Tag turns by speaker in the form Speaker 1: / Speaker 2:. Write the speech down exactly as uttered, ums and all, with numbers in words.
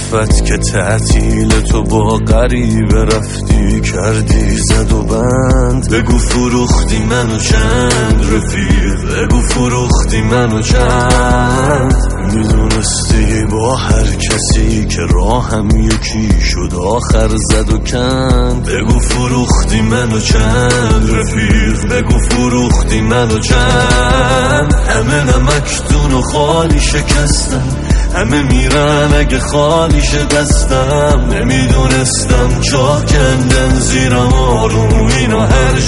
Speaker 1: صدفت که تعطیل تو با غریبه رفتی کردی زد و بند. بگو فروختی منو چند رفیق، بگو فروختی منو چند. میدونستی با هر کسی که راهم یکی شد آخر زد و کند. بگو فروختی منو چند رفیق، بگو فروختی منو چند. همه نمکدون و خالی شکستم، همه میرن اگه خالی شه دستم. نمیدونستم چاه کندن زیرم آروم اینا هر